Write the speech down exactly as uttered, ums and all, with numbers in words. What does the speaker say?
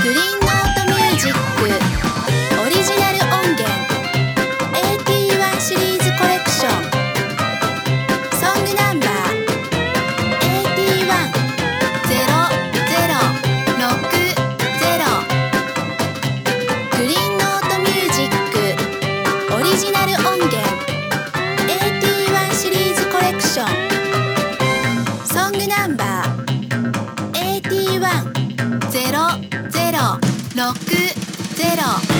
グリーンノートミュージックオリジナル音源 エーティーワン シリーズコレクションソングナンバー エーティーワン ゼロ ゼロ ろく ゼロ グリーンノートミュージックオリジナル音源 エーティーワン シリーズコレクションソングナンバー エーティーワン ゼロ ゼロ ろく ゼロ